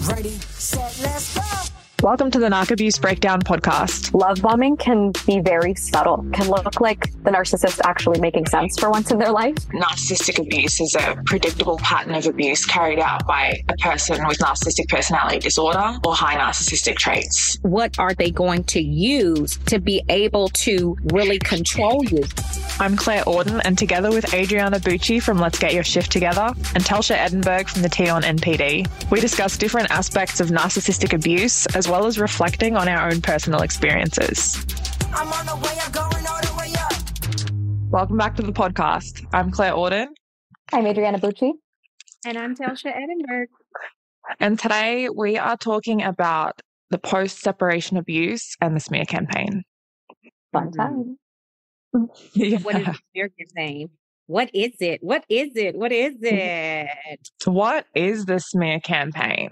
Ready, set, let's go. Welcome to the Narc Abuse Breakdown podcast. Love bombing can be very subtle, can look like the narcissist actually making sense for once in their life. Narcissistic abuse is a predictable pattern of abuse carried out by a person with narcissistic personality disorder or high narcissistic traits. What are they going to use to be able to really control you? I'm Claire Auden, and together with Adriana Bucci from Let's Get Your Shift Together and Telsha Edinburgh from the T on NPD, we discuss different aspects of narcissistic abuse as well as reflecting on our own personal experiences. I'm on the way, I'm going all the way up. Welcome back to the podcast. I'm Claire Auden. I'm Adriana Bucci. And I'm Telsha Edinburgh. And today we are talking about the post-separation abuse and the smear campaign. Fun time. Yeah. What is the smear campaign? What is it? What is it? What is it? So what is the smear campaign?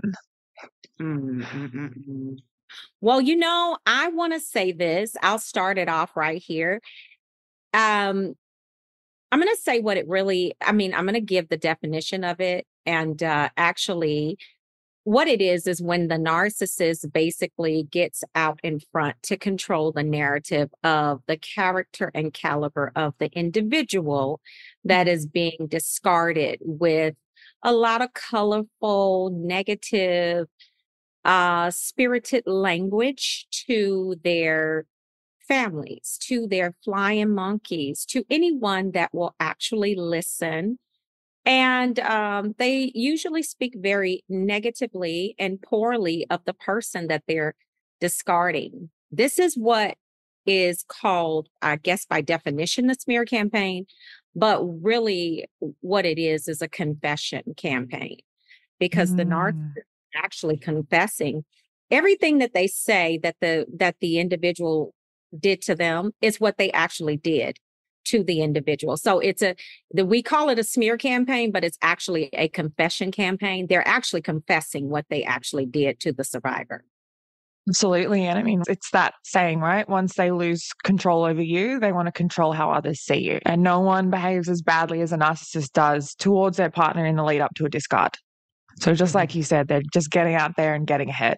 Well, I want to say this. I'll start it off right here. I'm going to say what it really, I'm going to give the definition of it. And actually, what it is when the narcissist basically gets out in front to control the narrative of the character and caliber of the individual that is being discarded with a lot of colorful, negative, spirited language to their families, to their flying monkeys, to anyone that will actually listen. And they usually speak very negatively and poorly of the person that they're discarding. This is what is called, I guess, by definition, the smear campaign. But really what it is a confession campaign, because the narcissist is actually confessing everything that they say that the individual did to them is what they actually did to the individual. So we call it a smear campaign, but it's actually a confession campaign. They're actually confessing what they actually did to the survivor. Absolutely. And it's that saying, right? Once they lose control over you, they want to control how others see you. And no one behaves as badly as a narcissist does towards their partner in the lead up to a discard. So just like you said, they're just getting out there and getting ahead.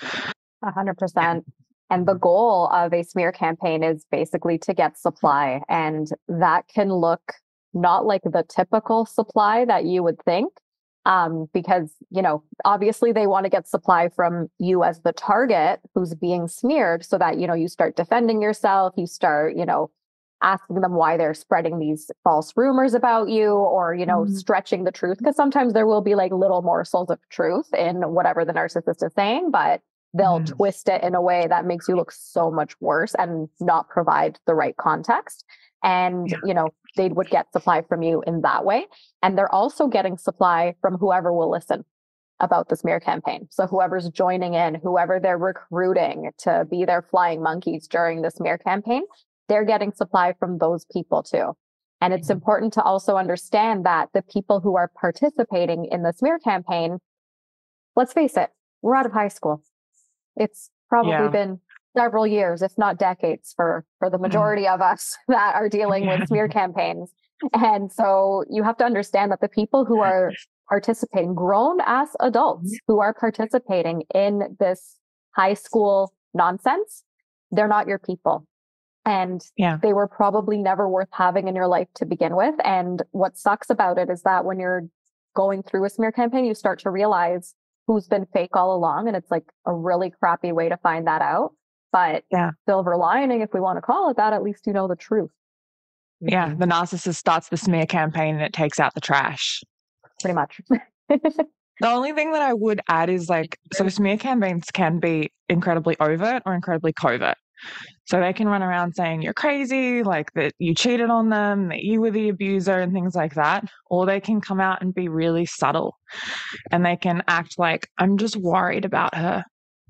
100%. And the goal of a smear campaign is basically to get supply. And that can look not like the typical supply that you would think. Because, obviously they want to get supply from you as the target who's being smeared so that, you start defending yourself, you start, asking them why they're spreading these false rumors about you or, stretching the truth. Because sometimes there will be like little morsels of truth in whatever the narcissist is saying, but they'll twist it in a way that makes you look so much worse and not provide the right context. And, they would get supply from you in that way. And they're also getting supply from whoever will listen about the smear campaign. So whoever's joining in, whoever they're recruiting to be their flying monkeys during the smear campaign, they're getting supply from those people too. And it's important to also understand that the people who are participating in the smear campaign, let's face it, we're out of high school. It's probably been several years, if not decades, for the majority of us that are dealing with smear campaigns. And so you have to understand that the people who are participating, grown-ass adults who are participating in this high school nonsense, they're not your people. And they were probably never worth having in your life to begin with. And what sucks about it is that when you're going through a smear campaign, you start to realize who's been fake all along. And it's like a really crappy way to find that out. But silver lining, if we want to call it that, at least you know the truth. Yeah, the narcissist starts the smear campaign and it takes out the trash. Pretty much. The only thing that I would add is so smear campaigns can be incredibly overt or incredibly covert. So they can run around saying you're crazy, like that you cheated on them, that you were the abuser and things like that. Or they can come out and be really subtle and they can act like, I'm just worried about her,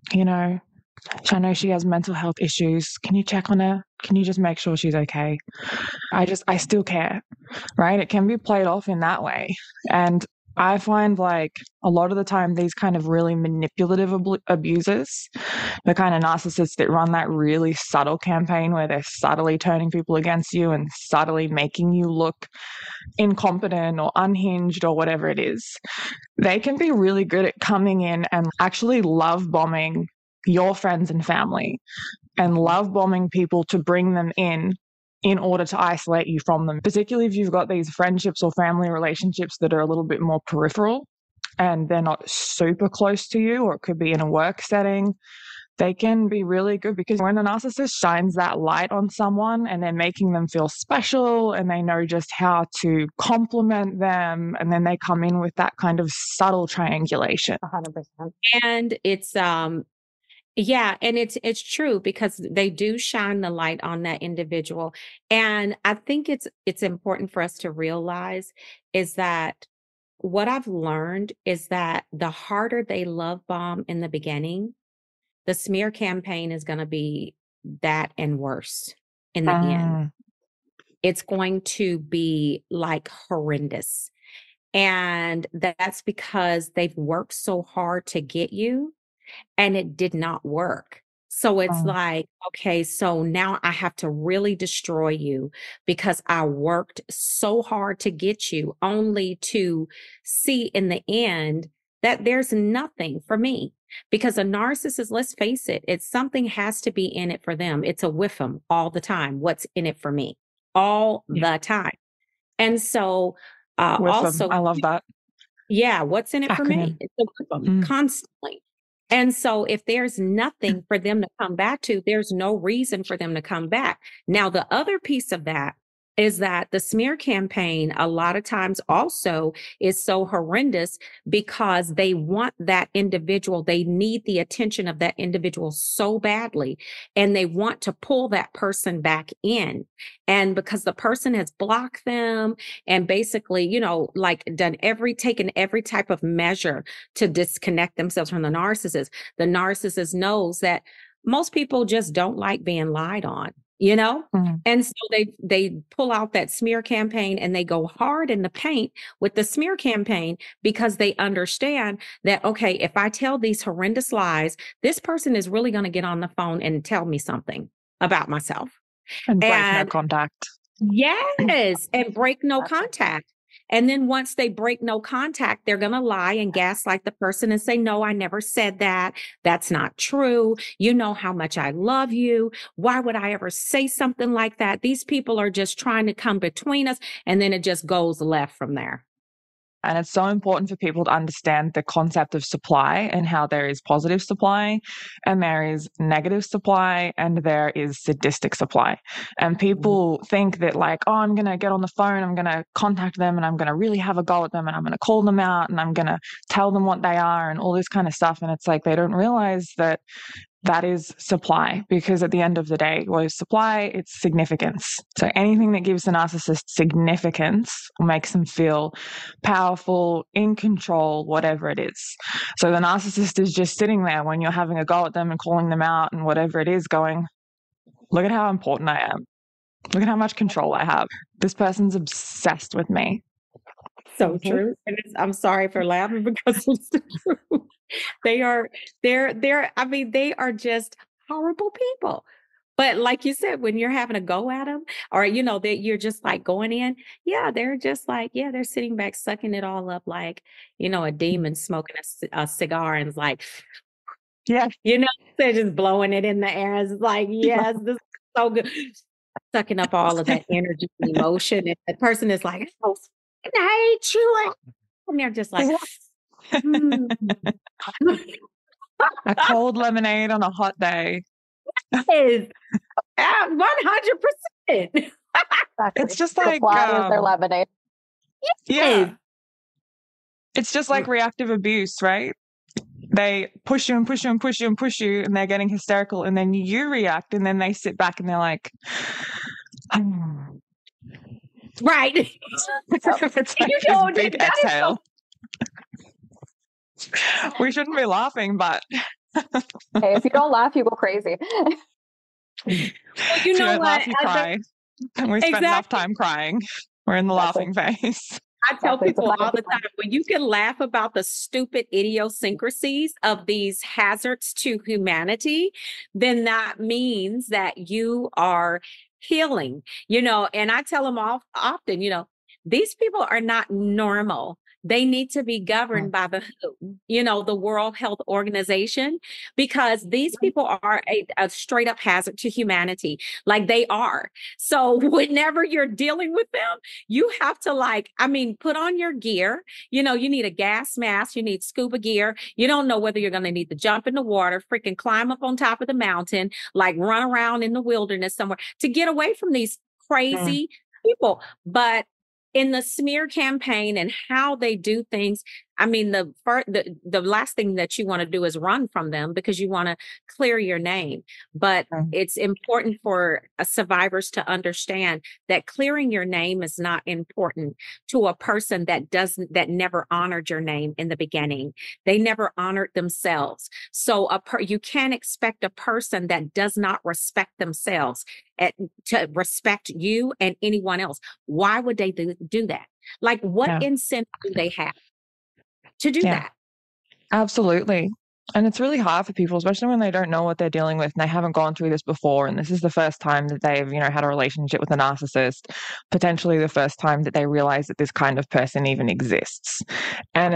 I know she has mental health issues. Can you check on her? Can you just make sure she's okay? I still care, right? It can be played off in that way. And I find like a lot of the time these kind of really manipulative abusers, the kind of narcissists that run that really subtle campaign where they're subtly turning people against you and subtly making you look incompetent or unhinged or whatever it is, they can be really good at coming in and actually love bombing your friends and family and love bombing people to bring them in order to isolate you from them, particularly if you've got these friendships or family relationships that are a little bit more peripheral and they're not super close to you, or it could be in a work setting. They can be really good because when a narcissist shines that light on someone and they're making them feel special and they know just how to compliment them, and then they come in with that kind of subtle triangulation. 100%. And it's yeah, and it's true because they do shine the light on that individual. And I think it's important for us to realize is that what I've learned is that the harder they love bomb in the beginning, the smear campaign is going to be that and worse in the end. It's going to be like horrendous. And that's because they've worked so hard to get you and it did not work. So it's like, okay, so now I have to really destroy you because I worked so hard to get you, only to see in the end that there's nothing for me. Because a narcissist, let's face it, it's something has to be in it for them. It's a with them all the time. What's in it for me? All the time. And so also, I love that. Yeah, what's in it for me? Acronym. It's a with them constantly. And so if there's nothing for them to come back to, there's no reason for them to come back. Now, the other piece of that is that the smear campaign a lot of times also is so horrendous because they want that individual. They need the attention of that individual so badly, and they want to pull that person back in. And because the person has blocked them and basically, you know, like taken every type of measure to disconnect themselves from the narcissist knows that most people just don't like being lied on, you know? And so they pull out that smear campaign and they go hard in the paint with the smear campaign because they understand that, okay, if I tell these horrendous lies, this person is really going to get on the phone and tell me something about myself. And break no contact. Yes, and break no contact. And then once they break no contact, they're going to lie and gaslight the person and say, no, I never said that. That's not true. You know how much I love you. Why would I ever say something like that? These people are just trying to come between us. And then it just goes left from there. And it's so important for people to understand the concept of supply and how there is positive supply and there is negative supply and there is sadistic supply. And people think that like, oh, I'm going to get on the phone, I'm going to contact them and I'm going to really have a go at them and I'm going to call them out and I'm going to tell them what they are and all this kind of stuff. And it's like they don't realize that that is supply, because at the end of the day, what is supply? It's significance. So anything that gives the narcissist significance or makes them feel powerful, in control, whatever it is. So the narcissist is just sitting there when you're having a go at them and calling them out and whatever it is, going, look at how important I am. Look at how much control I have. This person's obsessed with me. So true. And I'm sorry for laughing because it's the truth. They're just horrible people. But like you said, when you're having a go at them or, you know, that you're just like going in, yeah, they're just like, yeah, they're sitting back, sucking it all up like, you know, a demon smoking a cigar and it's like, yeah, you know, they're just blowing it in the air. It's like, yes, this is so good. Sucking up all of that energy and emotion. And the person is like, oh, I hate you. And they're just like, a cold lemonade on a hot day. Is 100%. It's just like is their lemonade. Yeah. It's just like reactive abuse, right? They push you and push you and push you and push you and they're getting hysterical and then you react and then they sit back and they're like, right. It's like this big exhale. We shouldn't be laughing, but hey, if you don't laugh, you go crazy. Well, you know don't what? laugh, you cry. And we spent enough time crying. We're in the laughing phase. I tell Exactly. It's a people sign all of the time, when you can laugh about the stupid idiosyncrasies of these hazards to humanity, then that means that you are healing, and I tell them often, these people are not normal. They need to be governed by the WHO, the World Health Organization, because these people are a straight up hazard to humanity. Like they are. So whenever you're dealing with them, you have to put on your gear. You need a gas mask, you need scuba gear. You don't know whether you're going to need to jump in the water, freaking climb up on top of the mountain, like run around in the wilderness somewhere to get away from these crazy people. But in the smear campaign and how they do things, the last thing that you want to do is run from them, because you want to clear your name. But it's important for survivors to understand that clearing your name is not important to a person that never honored your name in the beginning. They never honored themselves. So you can't expect a person that does not respect themselves to respect you and anyone else. Why would they do that? Like, what incentive do they have to do that? Absolutely. And it's really hard for people, especially when they don't know what they're dealing with and they haven't gone through this before. And this is the first time that they've, had a relationship with a narcissist, potentially the first time that they realize that this kind of person even exists. And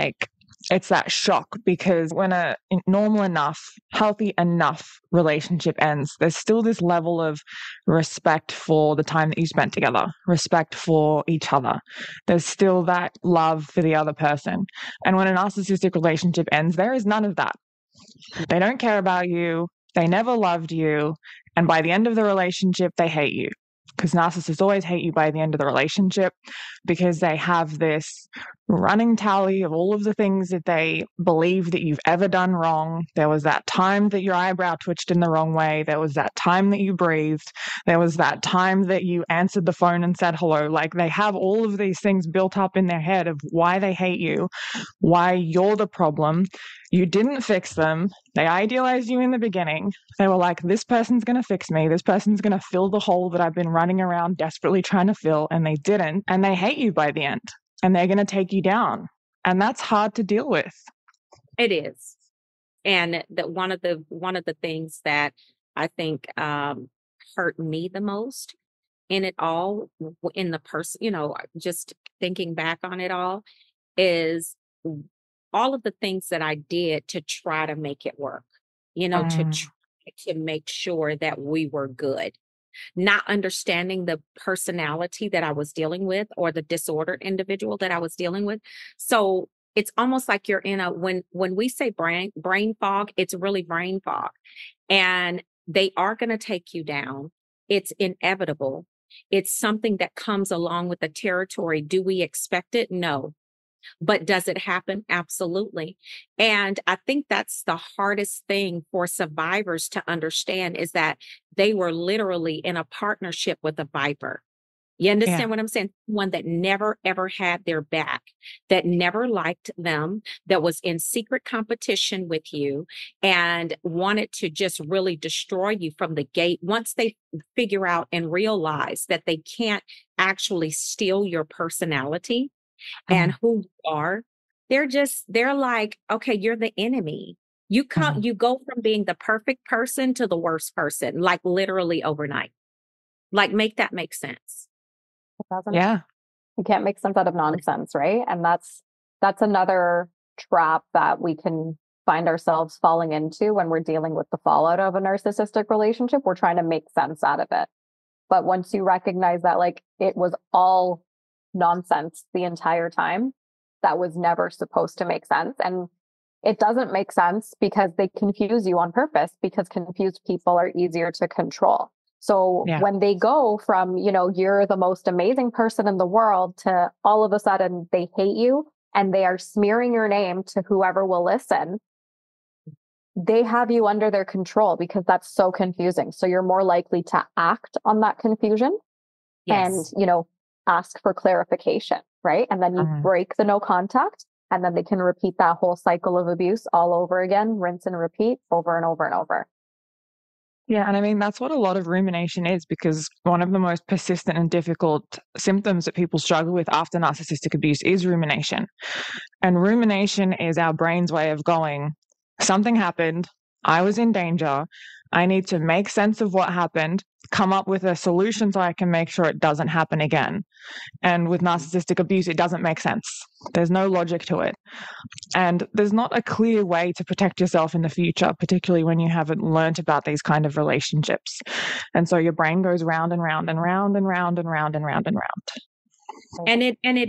it's that shock, because when a normal enough, healthy enough relationship ends, there's still this level of respect for the time that you spent together, respect for each other. There's still that love for the other person. And when a narcissistic relationship ends, there is none of that. They don't care about you. They never loved you. And by the end of the relationship, they hate you. Because narcissists always hate you by the end of the relationship, because they have this running tally of all of the things that they believe that you've ever done wrong. There was that time that your eyebrow twitched in the wrong way. There was that time that you breathed. There was that time that you answered the phone and said hello. Like, they have all of these things built up in their head of why they hate you, why you're the problem. You didn't fix them. They idealized you in the beginning. They were like, this person's going to fix me. This person's going to fill the hole that I've been running around desperately trying to fill. And they didn't. And they hate you by the end. And they're going to take you down. And that's hard to deal with. It is. And that one of the things that I think hurt me the most in it all, in the person, just thinking back on it all, is all of the things that I did to try to make it work, to make sure that we were good, not understanding the personality that I was dealing with, or the disordered individual that I was dealing with. So it's almost like you're in when we say brain fog, it's really brain fog, and they are going to take you down. It's inevitable. It's something that comes along with the territory. Do we expect it? No. But does it happen? Absolutely. And I think that's the hardest thing for survivors to understand, is that they were literally in a partnership with a viper. You understand what I'm saying? One that never, ever had their back, that never liked them, that was in secret competition with you and wanted to just really destroy you from the gate. Once they figure out and realize that they can't actually steal your personality and who you are, they're like, okay, you're the enemy. You go from being the perfect person to the worst person, like literally overnight. Like, make that make sense. It doesn't. Yeah. You can't make sense out of nonsense, right? And that's another trap that we can find ourselves falling into when we're dealing with the fallout of a narcissistic relationship. We're trying to make sense out of it. But once you recognize that, like, it was all nonsense the entire time, that was never supposed to make sense. And it doesn't make sense because they confuse you on purpose, because confused people are easier to control. So when they go from, you're the most amazing person in the world, to all of a sudden they hate you and they are smearing your name to whoever will listen, they have you under their control, because that's so confusing. So you're more likely to act on that confusion and, ask for clarification, right? And then you break the no contact, and then they can repeat that whole cycle of abuse all over again, rinse and repeat over and over and over. Yeah, and I mean, that's what a lot of rumination is, because one of the most persistent and difficult symptoms that people struggle with after narcissistic abuse is rumination. And rumination is our brain's way of going, something happened, I was in danger, I need to make sense of what happened, come up with a solution so I can make sure it doesn't happen again. And with narcissistic abuse, it doesn't make sense. There's no logic to it. And there's not a clear way to protect yourself in the future, particularly when you haven't learnt about these kind of relationships. And so your brain goes round and round and round and round and round and round and round. And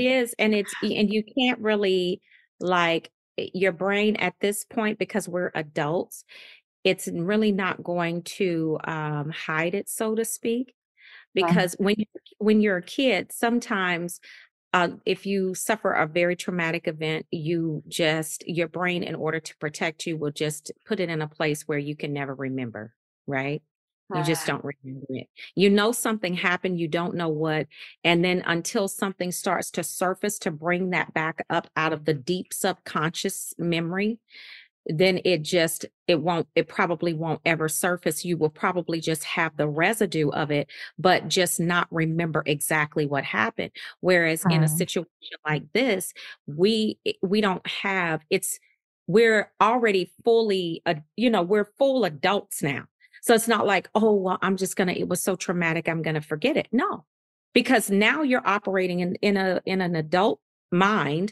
you can't really, like, your brain at this point, because we're adults, it's really not going to hide it, so to speak. Because when you're a kid, sometimes if you suffer a very traumatic event, your brain, in order to protect you, will just put it in a place where you can never remember, right? You just don't remember it. You know something happened, you don't know what, and then until something starts to surface to bring that back up out of the deep subconscious memory, then it probably won't ever surface. You will probably just have the residue of it, but just not remember exactly what happened. Whereas in a situation like this, we don't have, we're already fully, we're full adults now. So it's not like, oh, well, it was so traumatic, I'm going to forget it. No, because now you're operating in an adult mind.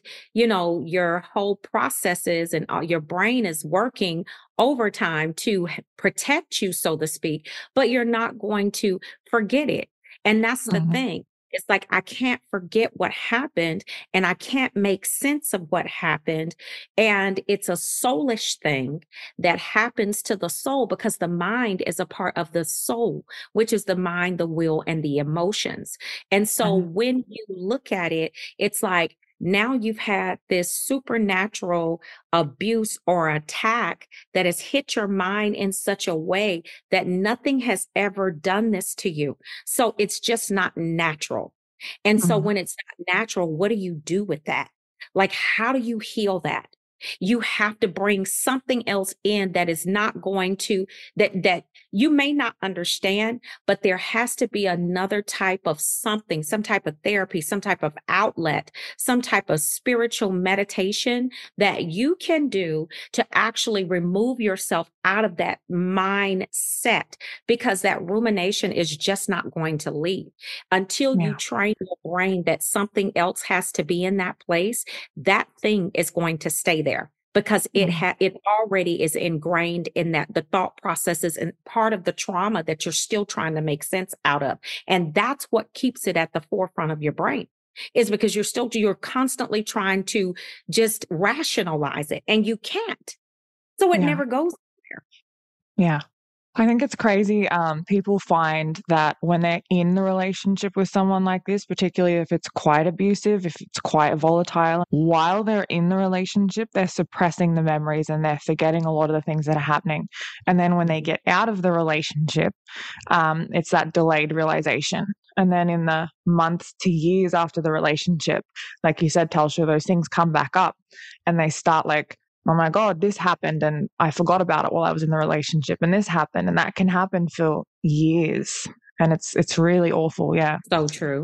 Your whole processes and your brain is working overtime to protect you, so to speak, but you're not going to forget it. And that's the thing. It's like, I can't forget what happened, and I can't make sense of what happened. And it's a soulish thing that happens to the soul, because the mind is a part of the soul, which is the mind, the will, and the emotions. And so when you look at it, it's like, now you've had this supernatural abuse or attack that has hit your mind in such a way that nothing has ever done this to you. So it's just not natural. And so when it's not natural, what do you do with that? Like, how do you heal that? You have to bring something else in that is not going to, that you may not understand, but there has to be another type of something, some type of therapy, some type of outlet, some type of spiritual meditation that you can do to actually remove yourself out of that mindset, because that rumination is just not going to leave until you train your brain that something else has to be in that place. That thing is going to stay there, because it already is ingrained in that, the thought processes and part of the trauma that you're still trying to make sense out of. And that's what keeps it at the forefront of your brain, is because you're constantly trying to just rationalize it, and you can't. So it never goes there. Yeah. I think it's crazy. People find that when they're in the relationship with someone like this, particularly if it's quite abusive, if it's quite volatile, while they're in the relationship, they're suppressing the memories and they're forgetting a lot of the things that are happening. And then when they get out of the relationship, it's that delayed realization. And then in the months to years after the relationship, like you said, Telsha, those things come back up and they start like, oh my God, this happened and I forgot about it while I was in the relationship, and this happened, and that can happen for years. And it's really awful. Yeah. So true.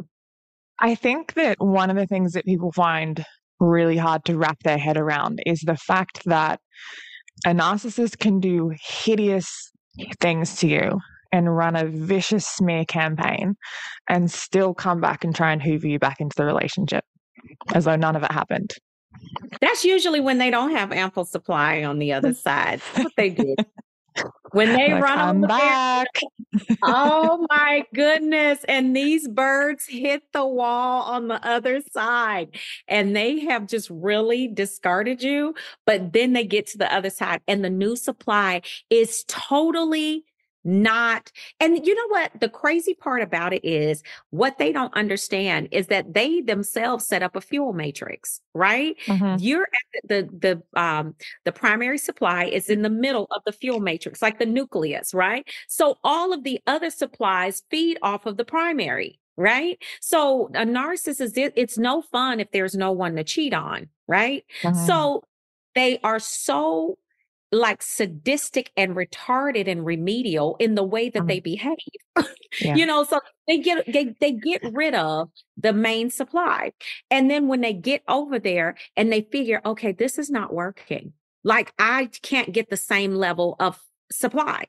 I think that one of the things that people find really hard to wrap their head around is the fact that a narcissist can do hideous things to you and run a vicious smear campaign and still come back and try and hoover you back into the relationship as though none of it happened. That's usually when they don't have ample supply on the other side. That's what they do. When they Like, run on I'm the back. oh my goodness. And these birds hit the wall on the other side, and they have just really discarded you. But then they get to the other side, and the new supply is totally not. And you know what? The crazy part about it is, what they don't understand is that they themselves set up a fuel matrix, right? You're at the primary supply is in the middle of the fuel matrix, like the nucleus, right? So all of the other supplies feed off of the primary, right? So a narcissist, it's no fun if there's no one to cheat on, right? So they are so like sadistic and retarded and remedial in the way that they behave. Yeah. So they get rid of the main supply. And then when they get over there and they figure, okay, this is not working. Like I can't get the same level of supply.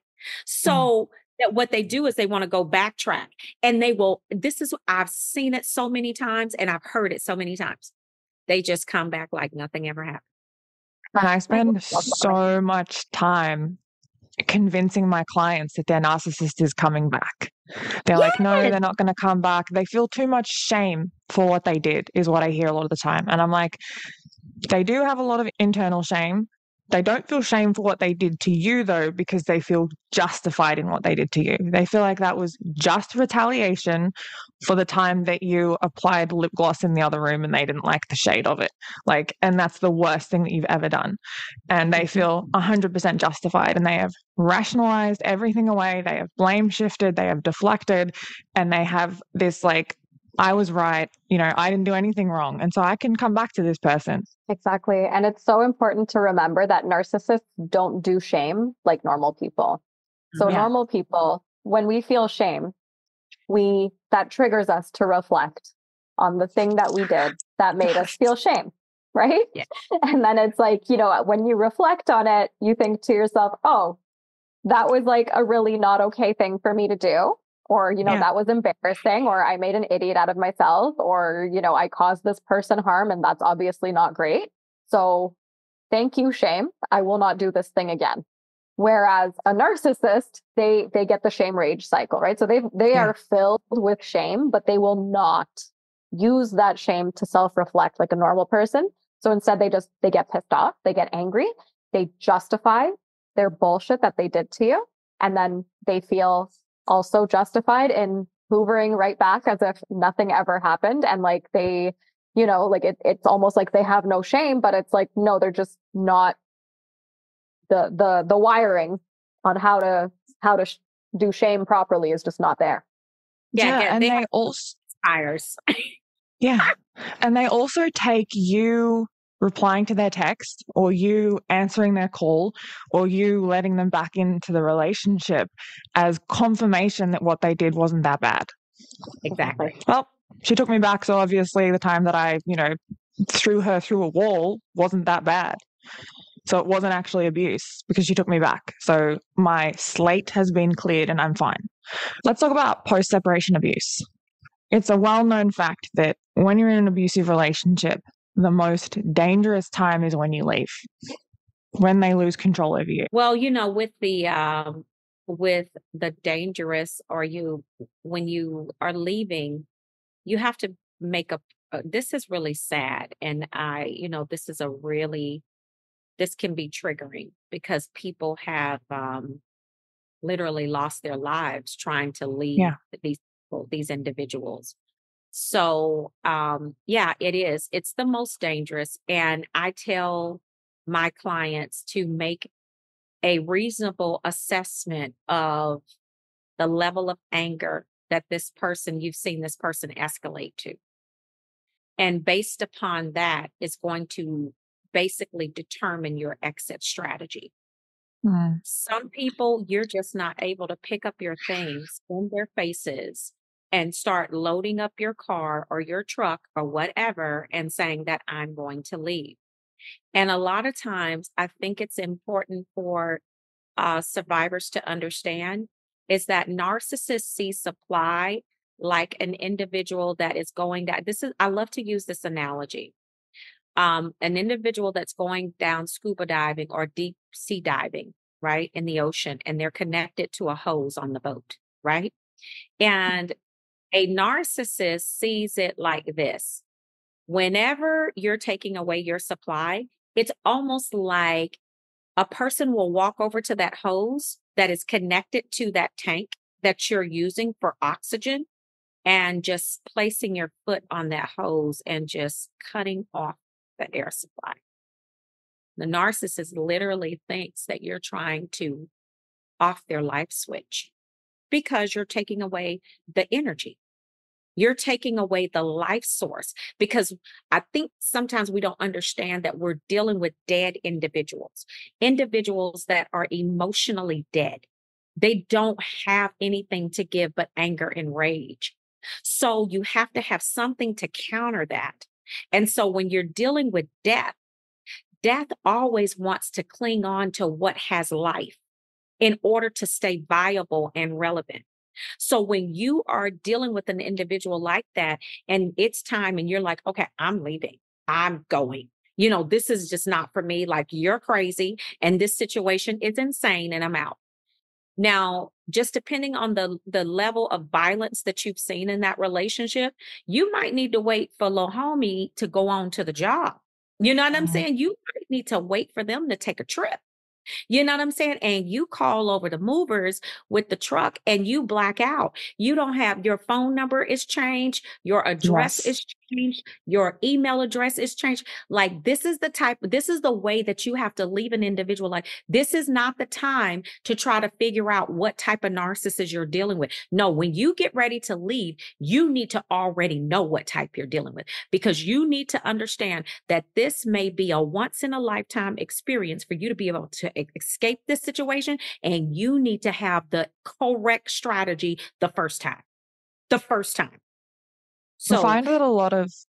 So that what they do is they want to go backtrack, and I've seen it so many times and I've heard it so many times. They just come back like nothing ever happened. And I spend so much time convincing my clients that their narcissist is coming back. They're like, no, they're not going to come back. They feel too much shame for what they did, is what I hear a lot of the time. And I'm like, they do have a lot of internal shame. They don't feel shame for what they did to you, though, because they feel justified in what they did to you. They feel like that was just retaliation for the time that you applied lip gloss in the other room and they didn't like the shade of it. Like, and that's the worst thing that you've ever done. And they feel 100% justified, and they have rationalized everything away. They have blame shifted, they have deflected, and they have this like, I was right, I didn't do anything wrong. And so I can come back to this person. Exactly. And it's so important to remember that narcissists don't do shame like normal people. So normal people, when we feel shame, that triggers us to reflect on the thing that we did that made us feel shame, right? Yeah. And then it's like, when you reflect on it, you think to yourself, oh, that was like a really not okay thing for me to do. Or, that was embarrassing, or I made an idiot out of myself, or, I caused this person harm, and that's obviously not great. So thank you, shame. I will not do this thing again. Whereas a narcissist, they get the shame rage cycle, right? So they are filled with shame, but they will not use that shame to self-reflect like a normal person. So instead they get pissed off, they get angry, they justify their bullshit that they did to you, and then they feel also justified in hoovering right back as if nothing ever happened. And like they, it's almost like they have no shame, but it's like, no, they're just not the wiring on how to do shame properly is just not there. And they also fires. Yeah. And they also take you replying to their text, or you answering their call, or you letting them back into the relationship as confirmation that what they did wasn't that bad. Exactly. Well, she took me back, so obviously the time that I, threw her through a wall wasn't that bad. So it wasn't actually abuse because she took me back. So my slate has been cleared and I'm fine. Let's talk about post-separation abuse. It's a well-known fact that when you're in an abusive relationship, the most dangerous time is when you leave, when they lose control over you. Well, with the dangerous, when you are leaving, you have to make this is really sad. And this can be triggering because people have literally lost their lives trying to leave these individuals. So, it is. It's the most dangerous. And I tell my clients to make a reasonable assessment of the level of anger that you've seen this person escalate to. And based upon that, it's going to basically determine your exit strategy. Some people, you're just not able to pick up your things in their faces and start loading up your car or your truck or whatever and saying that I'm going to leave. And a lot of times, I think it's important for survivors to understand is that narcissists see supply like an individual that is going down. I love to use this analogy. An individual that's going down scuba diving or deep sea diving, right, in the ocean, and they're connected to a hose on the boat, right? And a narcissist sees it like this. Whenever you're taking away your supply, it's almost like a person will walk over to that hose that is connected to that tank that you're using for oxygen and just placing your foot on that hose and just cutting off the air supply. The narcissist literally thinks that you're trying to off their life switch because you're taking away the energy. You're taking away the life source, because I think sometimes we don't understand that we're dealing with dead individuals, individuals that are emotionally dead. They don't have anything to give but anger and rage. So you have to have something to counter that. And so when you're dealing with death, death always wants to cling on to what has life in order to stay viable and relevant. So when you are dealing with an individual like that and it's time and you're like, okay, I'm leaving, I'm going. This is just not for me. Like, you're crazy and this situation is insane and I'm out. Now, just depending on the level of violence that you've seen in that relationship, you might need to wait for little homie to go on to the job. You know what I'm saying? You might need to wait for them to take a trip. You know what I'm saying? And you call over the movers with the truck and you black out. You don't have your phone number is changed. Your address is changed. Your email address is changed. Like, this is the way that you have to leave an individual. Like, this is not the time to try to figure out what type of narcissist you're dealing with. No, when you get ready to leave, you need to already know what type you're dealing with, because you need to understand that this may be a once in a lifetime experience for you to be able to escape this situation. And you need to have the correct strategy the first time. So I find that a lot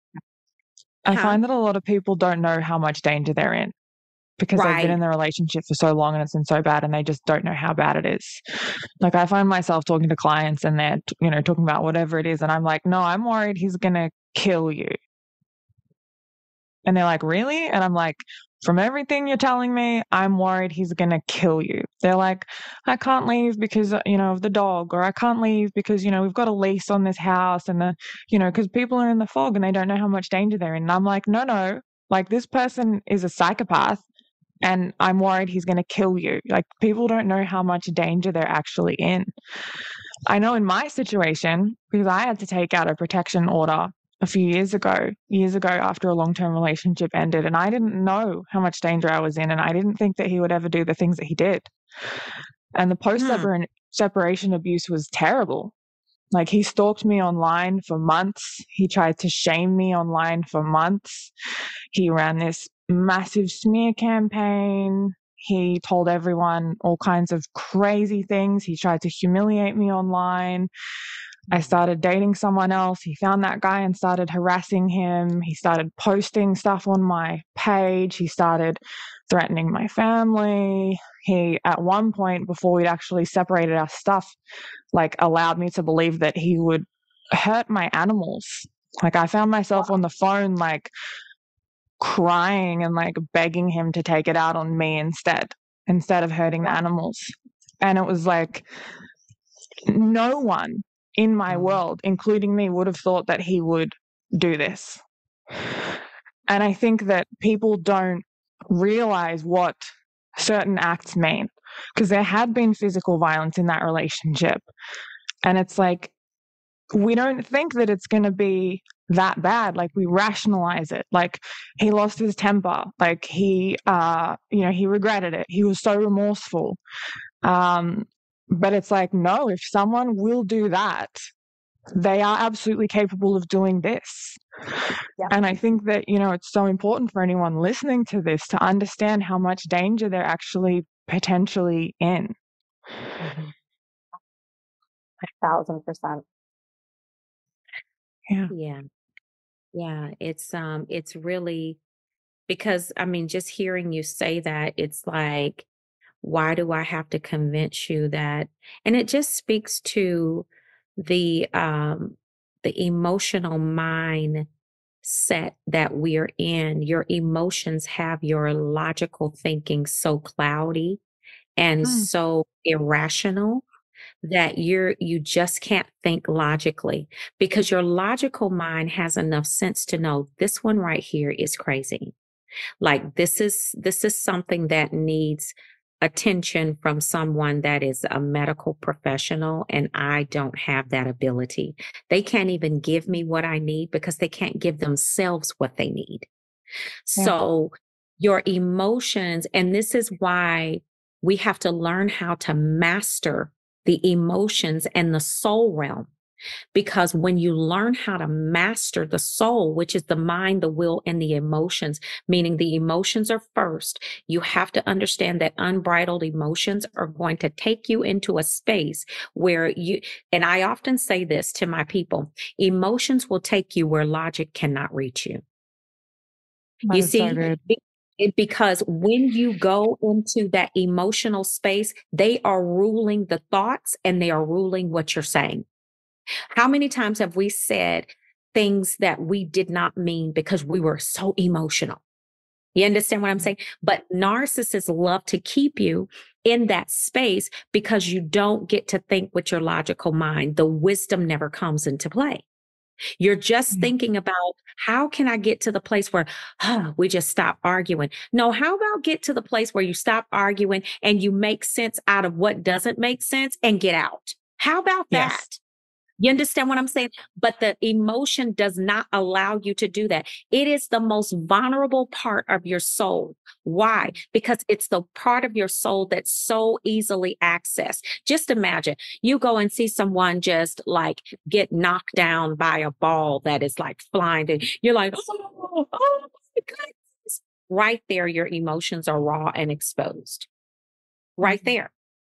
of people don't know how much danger they're in, because they've been in the relationship for so long and it's been so bad and they just don't know how bad it is. Like, I find myself talking to clients and they're, talking about whatever it is. And I'm like, no, I'm worried he's going to kill you. And they're like, really? And I'm like, from everything you're telling me, I'm worried he's going to kill you. They're like, I can't leave because, of the dog, or I can't leave because, we've got a lease on this house and because people are in the fog and they don't know how much danger they're in. And I'm like, no, like, this person is a psychopath and I'm worried he's going to kill you. Like, people don't know how much danger they're actually in. I know in my situation, because I had to take out a protection order a few years ago after a long-term relationship ended, and I didn't know how much danger I was in, and I didn't think that he would ever do the things that he did. And the post-separation abuse was terrible. Like, he stalked me online for months. He tried to shame me online for months. He ran this massive smear campaign. He told everyone all kinds of crazy things. He tried to humiliate me online. I started dating someone else. He found that guy and started harassing him. He started posting stuff on my page. He started threatening my family. He, at one point, before we'd actually separated our stuff, like, allowed me to believe that he would hurt my animals. Like, I found myself on the phone, like, crying and, like, begging him to take it out on me instead of hurting the animals. And it was like, no one in my world, including me, would have thought that he would do this. And I think that people don't realize what certain acts mean, because there had been physical violence in that relationship. And it's like, we don't think that it's going to be that bad. Like, we rationalize it. Like, he lost his temper. Like, he regretted it. He was so remorseful. But it's like, no, if someone will do that, they are absolutely capable of doing this. Yeah. And I think that, it's so important for anyone listening to this to understand how much danger they're actually potentially in. 1,000%. Yeah. It's really, because just hearing you say that, it's like, why do I have to convince you that? And it just speaks to the emotional mindset that we're in. Your emotions have your logical thinking so cloudy and so irrational that you just can't think logically, because your logical mind has enough sense to know this one right here is crazy. Like, this is something that needs attention from someone that is a medical professional, and I don't have that ability. They can't even give me what I need because they can't give themselves what they need. Yeah. So your emotions, and this is why we have to learn how to master the emotions and the soul realm, Because when you learn how to master the soul, which is the mind, the will, and the emotions, meaning the emotions are first, you have to understand that unbridled emotions are going to take you into a space where and I often say this to my people, emotions will take you where logic cannot reach you. That You is so see, good. because when you go into that emotional space, they are ruling the thoughts and they are ruling what you're saying. How many times have we said things that we did not mean because we were so emotional? You understand what I'm saying? But narcissists love to keep you in that space because you don't get to think with your logical mind. The wisdom never comes into play. You're just thinking about how can I get to the place where we just stop arguing? No, how about get to the place where you stop arguing and you make sense out of what doesn't make sense and get out? How about Yes. that? You understand what I'm saying? But the emotion does not allow you to do that. It is the most vulnerable part of your soul. Why? Because it's the part of your soul that's so easily accessed. Just imagine you go and see someone just like get knocked down by a ball that is like flying. And you're like, oh my goodness. Right there, your emotions are raw and exposed. Right there.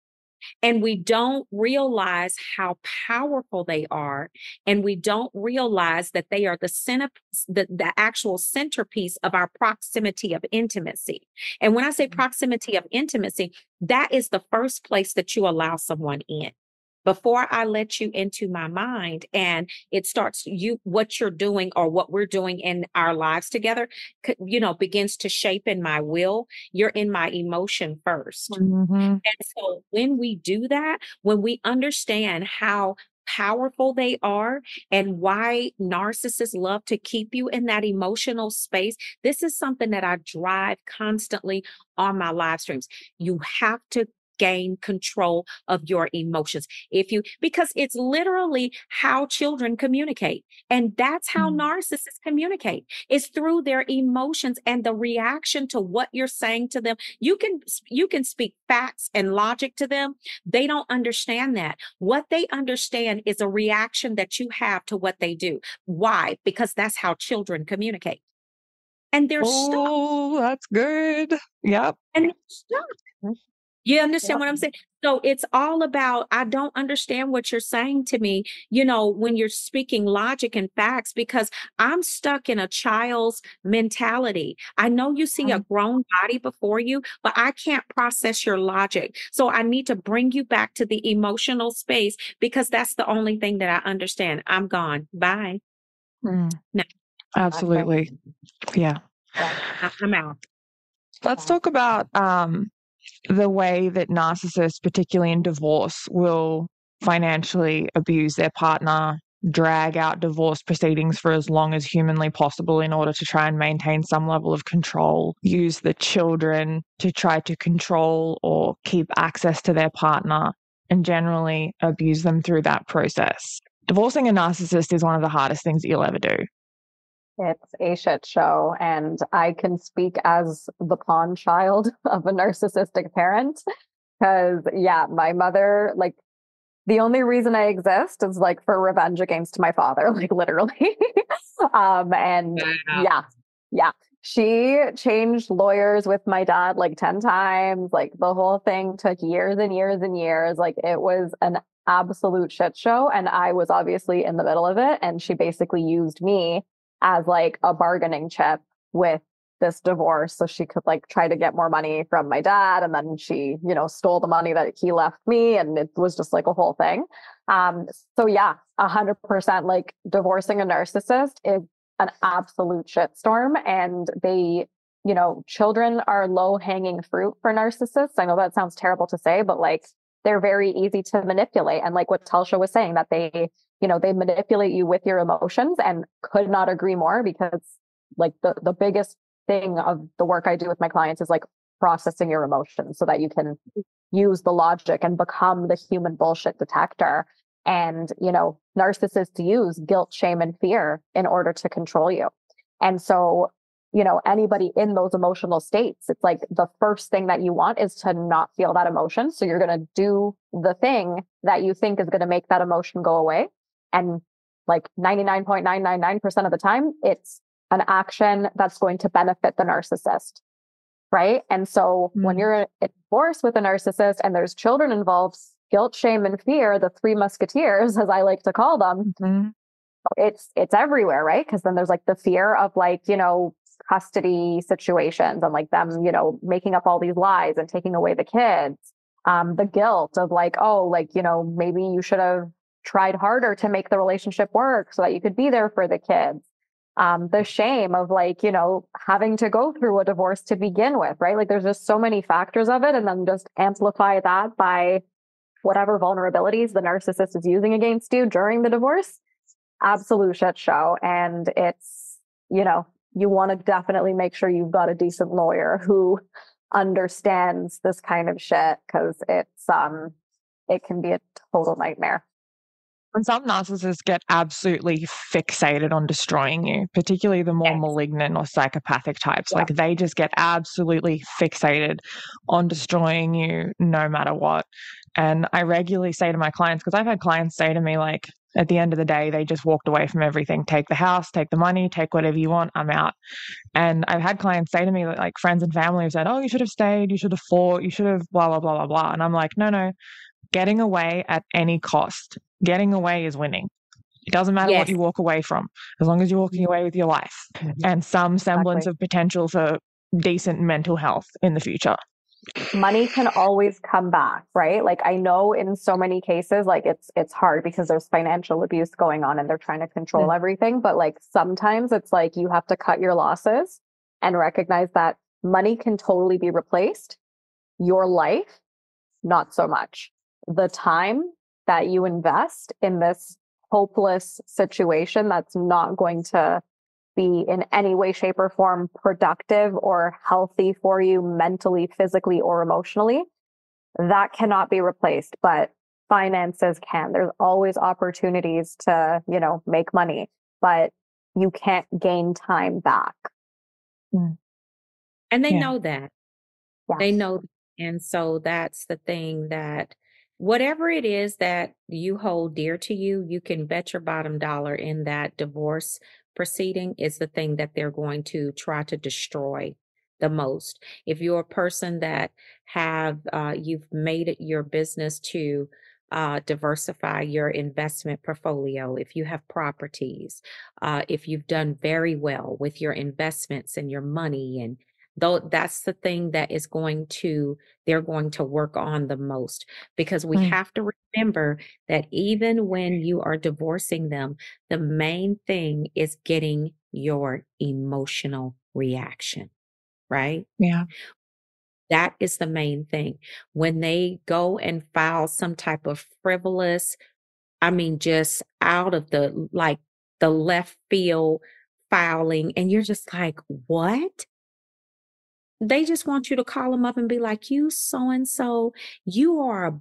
And we don't realize how powerful they are. And we don't realize that they are the center, the actual centerpiece of our proximity of intimacy. And when I say proximity of intimacy, that is the first place that you allow someone in. Before I let you into my mind and it starts what you're doing or what we're doing in our lives together, begins to shape in my will, you're in my emotion first. Mm-hmm. And so when we do that, when we understand how powerful they are and why narcissists love to keep you in that emotional space, this is something that I drive constantly on my live streams. You have to gain control of your emotions. Because it's literally how children communicate. And that's how narcissists communicate, is through their emotions and the reaction to what you're saying to them. You can speak facts and logic to them. They don't understand that. What they understand is a reaction that you have to what they do. Why? Because that's how children communicate. And they're stuck. Oh, that's good. Yep. And they're stuck. You understand Yep. what I'm saying? So it's all about, I don't understand what you're saying to me, when you're speaking logic and facts, because I'm stuck in a child's mentality. I know you see a grown body before you, but I can't process your logic. So I need to bring you back to the emotional space because that's the only thing that I understand. I'm gone. Bye. No. Absolutely. Yeah. I'm out. Let's talk about the way that narcissists, particularly in divorce, will financially abuse their partner, drag out divorce proceedings for as long as humanly possible in order to try and maintain some level of control, use the children to try to control or keep access to their partner, and generally abuse them through that process. Divorcing a narcissist is one of the hardest things that you'll ever do. It's a shit show. And I can speak as the pawn child of a narcissistic parent. Because, yeah, my mother, like, the only reason I exist is like for revenge against my father, like literally. And yeah. She changed lawyers with my dad like 10 times. Like the whole thing took years and years and years. Like it was an absolute shit show. And I was obviously in the middle of it. And she basically used me as like a bargaining chip with this divorce so she could like try to get more money from my dad, and then she stole the money that he left me, and it was just like a whole thing. So yeah, 100% like divorcing a narcissist is an absolute shitstorm, and they children are low hanging fruit for narcissists. I know that sounds terrible to say, but like they're very easy to manipulate, and like what Telsha was saying, that they manipulate you with your emotions, and could not agree more, because like the biggest thing of the work I do with my clients is like processing your emotions so that you can use the logic and become the human bullshit detector. And, narcissists use guilt, shame, and fear in order to control you. And so, anybody in those emotional states, it's like the first thing that you want is to not feel that emotion. So you're going to do the thing that you think is going to make that emotion go away. And like 99.999% of the time, it's an action that's going to benefit the narcissist. Right. And so when you're in divorce with a narcissist and there's children involved, guilt, shame, and fear, the three musketeers, as I like to call them, it's everywhere, right? Because then there's like the fear of like, custody situations and like them, making up all these lies and taking away the kids. The guilt of like, oh, like, maybe you should have tried harder to make the relationship work so that you could be there for the kids. The shame of like, having to go through a divorce to begin with, right? Like there's just so many factors of it. And then just amplify that by whatever vulnerabilities the narcissist is using against you during the divorce. Absolute shit show. And it's, you want to definitely make sure you've got a decent lawyer who understands this kind of shit, because it can be a total nightmare. And some narcissists get absolutely fixated on destroying you, particularly the more malignant or psychopathic types. Like they just get absolutely fixated on destroying you no matter what. And I regularly say to my clients, because I've had clients say to me, like, at the end of the day, they just walked away from everything. Take the house, take the money, take whatever you want, I'm out. And I've had clients say to me, like friends and family have said, oh, you should have stayed, you should have fought, you should have blah, blah, blah, blah, blah. And I'm like, no, getting away at any cost. Getting away is winning. It doesn't matter what you walk away from, as long as you're walking away with your life and some semblance of potential for decent mental health in the future. Money can always come back, right? Like I know in so many cases, like it's hard because there's financial abuse going on and they're trying to control everything. But like sometimes it's like you have to cut your losses and recognize that money can totally be replaced. Your life, not so much. The time that you invest in this hopeless situation that's not going to be in any way, shape, or form productive or healthy for you mentally, physically, or emotionally, that cannot be replaced. But finances can. There's always opportunities to, make money, but you can't gain time back. And they know that. Yes. They know. And so that's the thing, that whatever it is that you hold dear to you, you can bet your bottom dollar in that divorce proceeding is the thing that they're going to try to destroy the most. If you're a person that you've made it your business to diversify your investment portfolio, if you have properties, if you've done very well with your investments and your money, and though that's the thing that they're going to work on the most, because we have to remember that even when you are divorcing them, the main thing is getting your emotional reaction, right? Yeah. That is the main thing. When they go and file some type of frivolous, just out of the left field filing, and you're just like, what? They just want you to call them up and be like, you so-and-so, you are,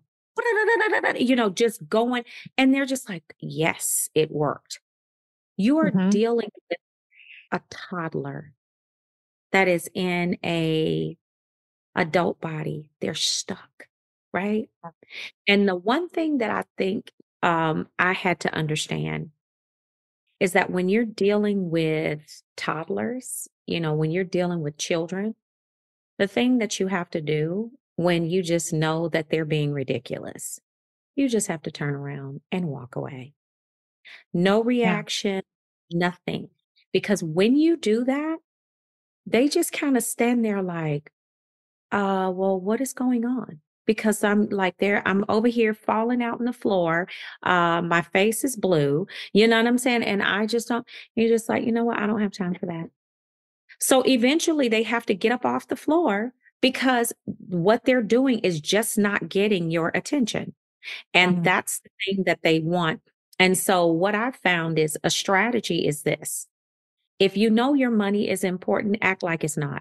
just going. And they're just like, yes, it worked. You are dealing with a toddler that is in a adult body. They're stuck, right? And the one thing that I think I had to understand is that when you're dealing with toddlers, when you're dealing with children, the thing that you have to do when you just know that they're being ridiculous, you just have to turn around and walk away. No reaction, nothing. Because when you do that, they just kind of stand there like, well, what is going on? Because I'm over here falling out on the floor. My face is blue. You know what I'm saying? And you're just like, you know what? I don't have time for that. So eventually they have to get up off the floor, because what they're doing is just not getting your attention. And that's the thing that they want. And so what I've found is a strategy is this. If you know your money is important, act like it's not.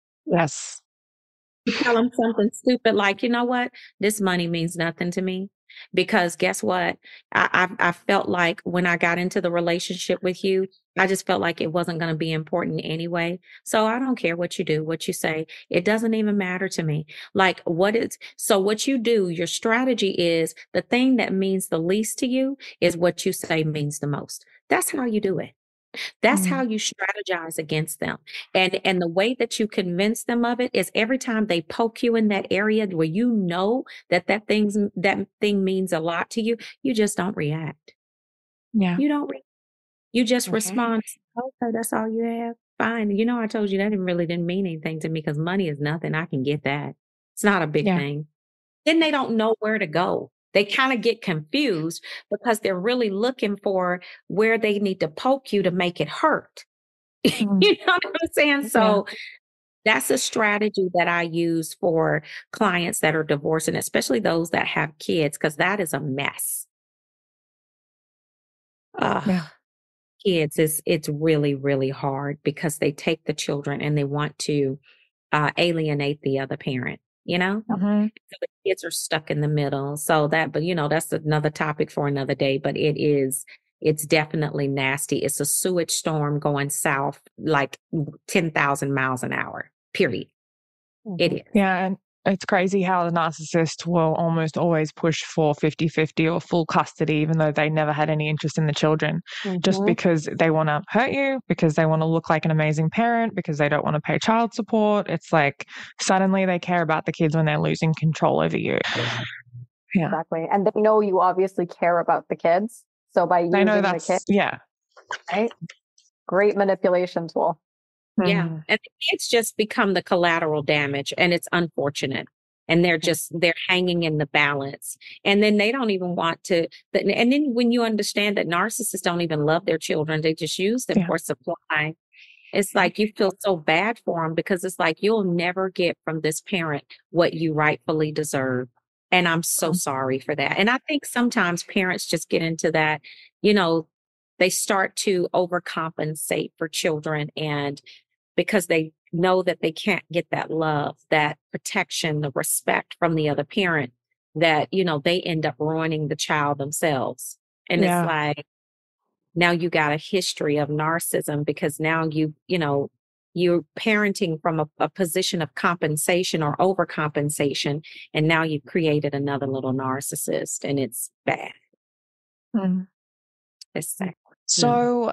Yes. You tell them something stupid like, you know what? This money means nothing to me. because guess what? I felt like when I got into the relationship with you, I just felt like it wasn't going to be important anyway. So I don't care what you do, what you say. It doesn't even matter to me. Like so what you do, your strategy is the thing that means the least to you is what you say means the most. That's how you do it. That's how you strategize against them. And the way that you convince them of it is every time they poke you in that area where you know that thing means a lot to you, you just don't react. Yeah. You don't you just Mhm. respond, okay, that's all you have. Fine. You know, I told you that didn't mean anything to me because money is nothing. I can get that. It's not a big Yeah. thing. Then they don't know where to go. They kind of get confused because they're really looking for where they need to poke you to make it hurt. Mm. You know what I'm saying? Yeah. So that's a strategy that I use for clients that are divorced, and especially those that have kids, because that is a mess. Yeah. Kids it's really, really hard because they take the children and they want to alienate the other parent, you know? Mhm. So the kids are stuck in the middle. So but that's another topic for another day, but it's definitely nasty. It's a sewage storm going south like 10,000 miles an hour, period. It Mhm. is. Yeah, and it's crazy how the narcissist will almost always push for 50-50 or full custody, even though they never had any interest in the children, just Mhm. because they want to hurt you, because they want to look like an amazing parent, because they don't want to pay child support. It's like suddenly they care about the kids when they're losing control over you. Yeah. Exactly. And they know you obviously care about the kids. So by They know using the that's, kids, yeah. right? Great manipulation tool. Yeah. Mhm. And the kids just become the collateral damage, and it's unfortunate. And they're hanging in the balance. And then they don't even want to. And then when you understand that narcissists don't even love their children, they just use them Yeah. for supply. It's like you feel so bad for them because it's like you'll never get from this parent what you rightfully deserve. And I'm so sorry for that. And I think sometimes parents just get into that, they start to overcompensate for children, and because they know that they can't get that love, that protection, the respect from the other parent, that, they end up ruining the child themselves. And it's Yeah. like, now you got a history of narcissism because now you're parenting from a position of compensation or overcompensation. And now you've created another little narcissist, and it's bad. Mhm. It's sad. So,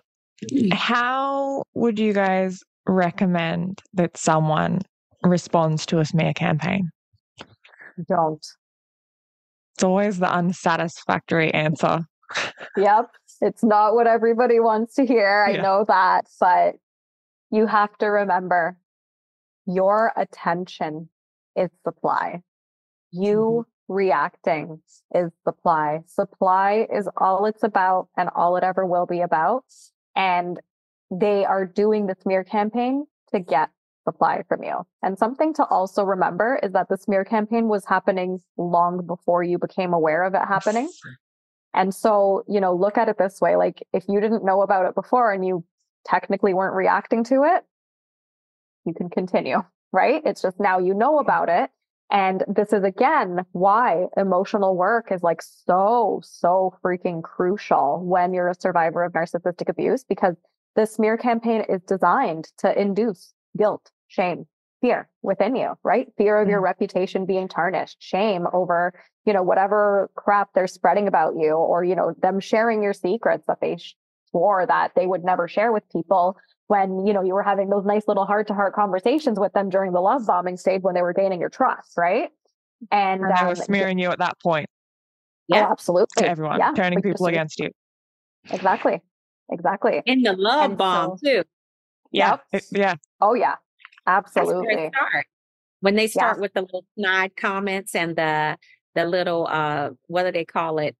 how would you guys recommend that someone responds to a smear campaign? Don't. It's always the unsatisfactory answer. Yep. It's not what everybody wants to hear. I Yeah. know that, but you have to remember your attention is supply. You reacting is supply. Supply is all it's about and all it ever will be about. And they are doing the smear campaign to get supply from you. And something to also remember is that the smear campaign was happening long before you became aware of it happening. And so, look at it this way. Like if you didn't know about it before and you technically weren't reacting to it, you can continue, right? It's just now you know about it. And this is again why emotional work is like so freaking crucial when you're a survivor of narcissistic abuse, because the smear campaign is designed to induce guilt, shame, fear within you, right? Fear of your reputation being tarnished, shame over, whatever crap they're spreading about you, or, them sharing your secrets that they swore that they would never share with people when, you were having those nice little heart-to-heart conversations with them during the love bombing stage when they were gaining your trust, right? And they were smearing you at that point Yeah. absolutely. to everyone, Yeah. turning Like, people against you. Exactly. In the love And bomb so- too. Yeah. Yep. Yeah. Oh yeah. That's where Absolutely. it starts. When they start Yeah. with the little snide comments and the little what do they call it?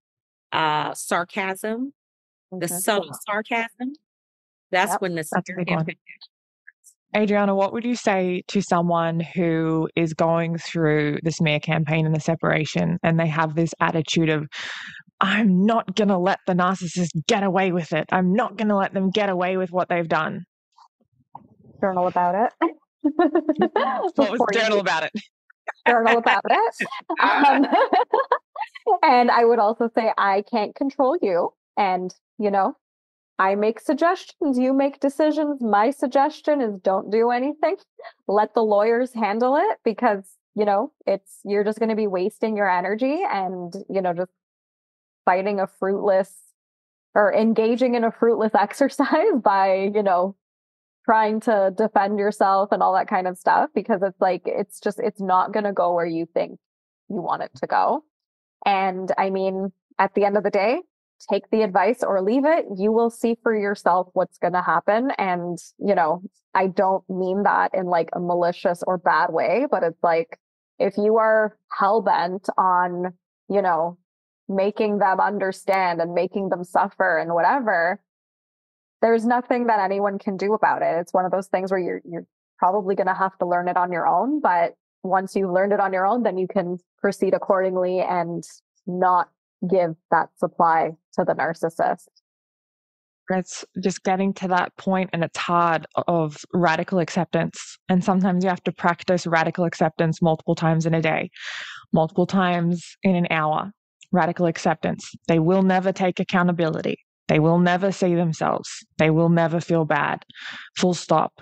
Sarcasm, the Mhm. subtle sarcasm. That's Yep. when the That's a smear big one. campaign. Adriana, what would you say to someone who is going through the smear campaign and the separation, and they have this attitude of, I'm not going to let the narcissist get away with it. I'm not going to let them get away with what they've done. Journal about it. What was Before journal you about it? journal about it. Um, And I would also say, I can't control you. And, I make suggestions, you make decisions. My suggestion is don't do anything. Let the lawyers handle it because, you're just going to be wasting your energy and, just fighting a fruitless or engaging in a fruitless exercise by, trying to defend yourself and all that kind of stuff, because it's like, it's not going to go where you think you want it to go. And I mean, at the end of the day, take the advice or leave it. You will see for yourself what's going to happen. And, I don't mean that in like a malicious or bad way, but it's like, if you are hell-bent on, making them understand and making them suffer and whatever, there's nothing that anyone can do about it. It's one of those things where you're probably going to have to learn it on your own. But once you've learned it on your own, then you can proceed accordingly and not give that supply to the narcissist. It's just getting to that point, and it's hard, of radical acceptance. And sometimes you have to practice radical acceptance multiple times in a day, multiple times in an hour. Radical acceptance. They will never take accountability. They will never see themselves. They will never feel bad. Full stop.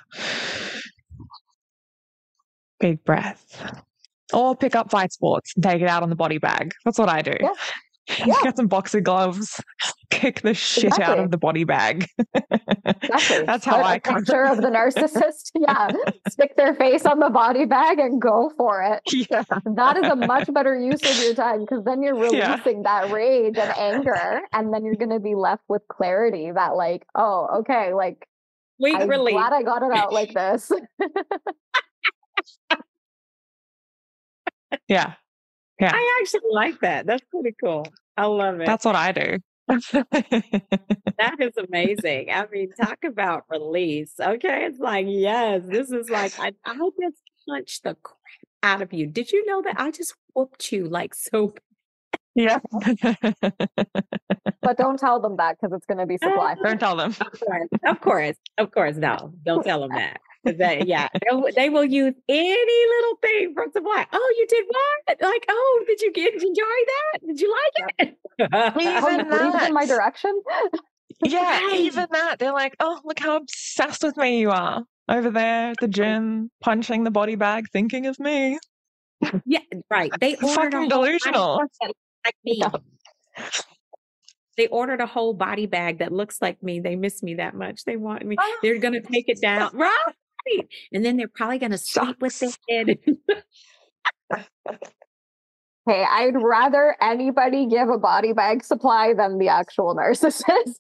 Big breath. Or pick up fight sports and take it out on the body bag. That's what I do. Yeah. Yeah. Get some boxer gloves, kick the shit out of the body bag. Exactly. That's how I come. Picture of the narcissist. Yeah. Stick their face on the body bag and go for it. Yeah. That is a much better use of your time, because then you're releasing that rage and anger, and then you're going to be left with clarity that like, oh, okay, like, I'm glad I got it out like this. Yeah. Yeah. I actually like that. That's pretty cool. I love it. That's what I do. That is amazing. I mean, talk about release. Okay. It's like, yes, this is like, I just punched the crap out of you. Did you know that I just whooped you like so? Yeah. But don't tell them that, because it's going to be supply. Don't tell them. Of course. No, don't tell them that. They will use any little thing from supply. Oh, you did what? Like, oh, did you enjoy that? Did you like it? Even that in my direction. Yeah, even that. They're like, oh, look how obsessed with me you are over there at the gym, punching the body bag, thinking of me. Yeah, right. They fucking delusional. Like me. They ordered a whole body bag that looks like me. They miss me that much. They want me. They're going to take it down. Right. And then they're probably going to sleep with it. Hey, I'd rather anybody give a body bag supply than the actual narcissist.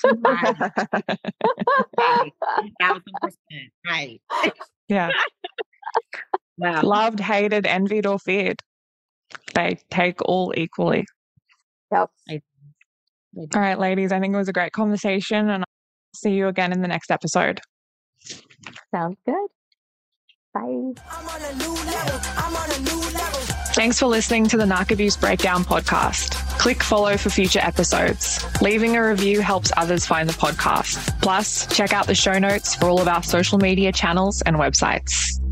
Right. 1,000%. Right. Yeah. Wow. Loved, hated, envied, or feared. They take all equally. Yep. All right, ladies, I think it was a great conversation, and I'll see you again in the next episode. Sounds good. Bye. I'm on a new level. Thanks for listening to the Narc Abuse Breakdown podcast. Click follow for future episodes. Leaving a review helps others find the podcast. Plus, check out the show notes for all of our social media channels and websites.